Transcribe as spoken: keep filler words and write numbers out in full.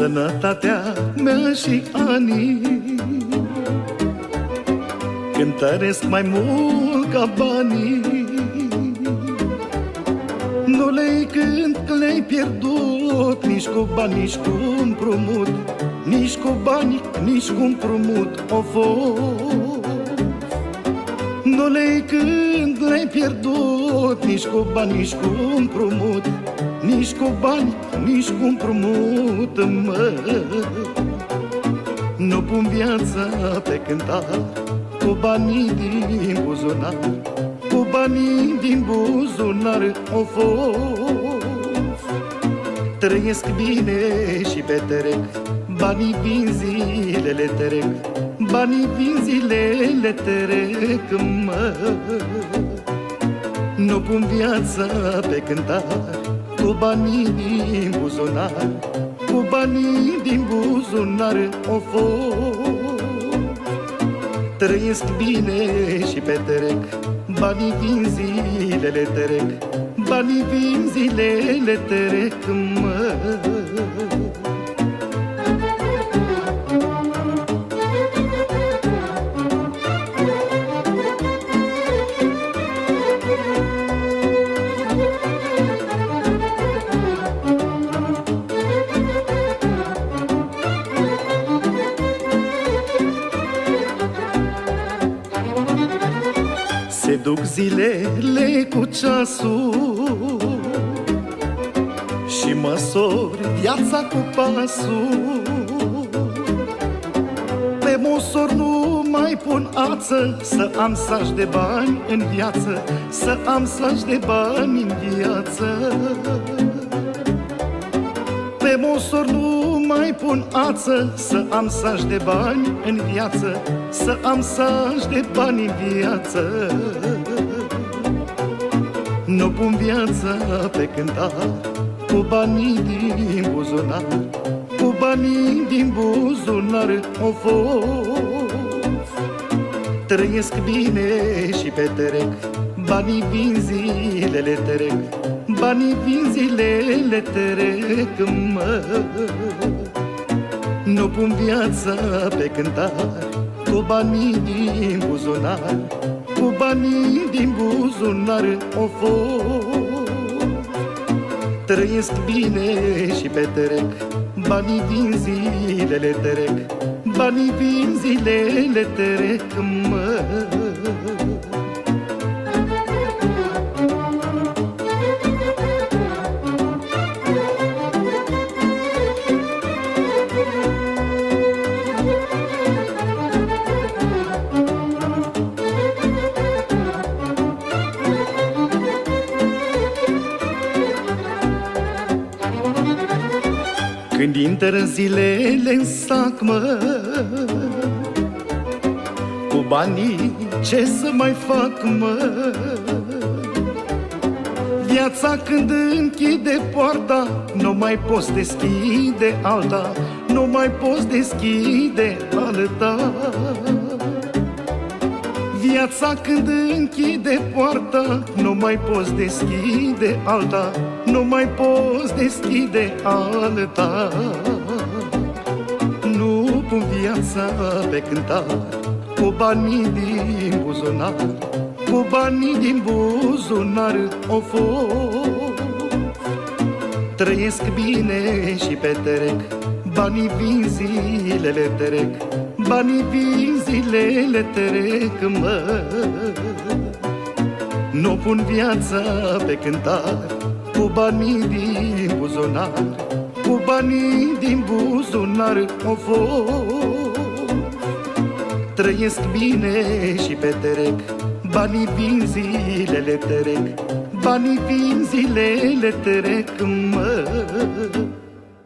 sănătatea mea și anii, cântăresc mai mult ca banii. Nu le-i cânt că le-ai pierdut, nici cu bani, nici cu împrumut, nici cu bani, nici cu împrumut o fost. Nu le-i cânt, le-ai pierdut, nici cu bani, nici cu împrumut, nici cu bani, nici cu împrumut, mă. Nu pun viața pe cântar cu banii din buzunar, cu banii din buzunar o fost. Trăiesc bine și petrec, banii vin, zilele trec, banii vin, zilele trec, mă. Nu pun viața pe cântar cu banii din buzunar, cu banii din buzunar o fost. Trăiesc bine și petrec, banii vin, zilele trec, banii vin, zilele trec, mă. Se duc zilele cu ceasul și măsori viața cu pasul. Pe măsor nu mai pun ață, să am saci de bani în viață, să am saci de bani în viață. Pe măsor nu mai pun ață, să am saci de bani în viață, să am saci de bani în viață. Nu pun viața pe cântar cu banii din buzunar, cu banii din buzunar o fost. Trăiesc bine și petrec, banii vin, zilele trec, banii vin, zilele trec, mă. Nu pun viața pe cântar cu banii din buzunar, cu banii din buzunar o fost. Trăiesc bine și petrec, banii vin, zilele trec, banii vin, zilele trec, mă. Când intră zilele în sac, mă, cu banii ce să mai fac, mă? Viața când închide poarta, nu mai poți deschide alta, nu mai poți deschide alta. Viața când închide poarta, nu mai poți deschide alta, nu mai poți deschide alta. Nu pun viața pe cântar cu banii din buzunar, cu banii din buzunar o fost. Trăiesc bine și petrec, banii vin, zilele trec, banii vin, zilele trec, mă. Nu pun viața pe cântar cu banii din buzunar, cu banii din buzunar o fost. Trăiesc bine și petrec, banii vin, zilele trec, banii vin, zilele trec, mă.